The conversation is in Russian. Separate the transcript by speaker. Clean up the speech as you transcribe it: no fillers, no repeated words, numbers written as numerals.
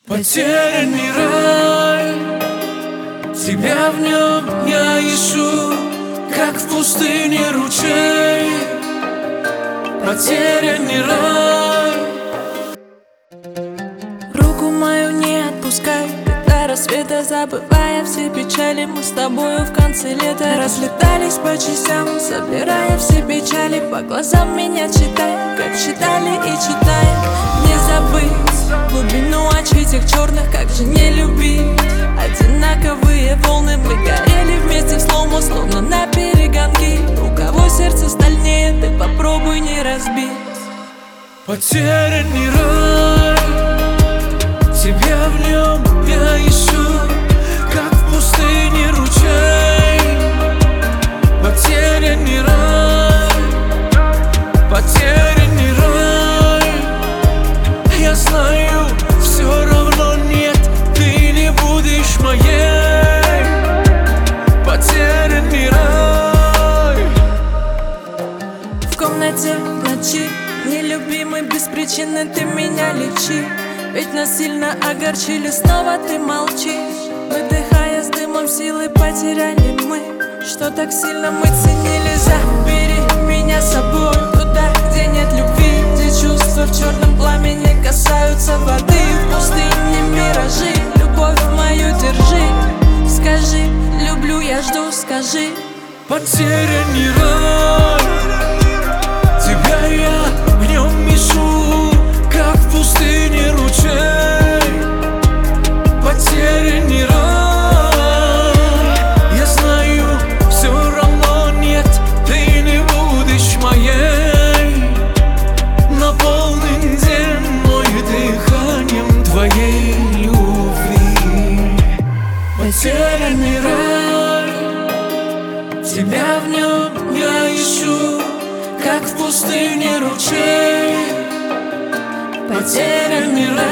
Speaker 1: Потерянный рай, тебя в нем я ищу, как в пустыне ручей. Потерянный рай.
Speaker 2: Руку мою не отпускай, до рассвета забывая все печали. Мы с тобою в конце лета разлетались по частям, собирая все печали. По глазам меня читай, как читали и читаем. Не забыть глубину очей тех черных, как же не любить. Одинаковые волны, мы горели вместе в слоумо, словно на перегонки. У кого сердце стальнее, ты попробуй не разбить.
Speaker 1: Потерянный рай, тебя в нем я ищу, как в пустыне ручей. Потерянный рай, потерянный рай. Я знаю, все равно нет, ты не будешь моей. Потерянный рай.
Speaker 2: В комнате ночи, нелюбимый, без причины ты меня лечи. Ведь нас сильно огорчили, снова ты молчишь. Выдыхая с дымом силы, потеряли мы, что так сильно мы ценили. Забери меня с собой туда, где нет любви, где чувства в черном пламени касаются воды. В пустыне миражи, любовь мою держи. Скажи, люблю, я жду, скажи.
Speaker 1: Потерянный рай, тебя я в нем ищу, как в пустыне ручей. Потерянный рай. Я знаю, все равно нет, ты не будешь моей. Наполнен день мой дыханием твоей любви. Потерянный рай, тебя в нем я ищу, как в пустыне ручей. Потерянный рай.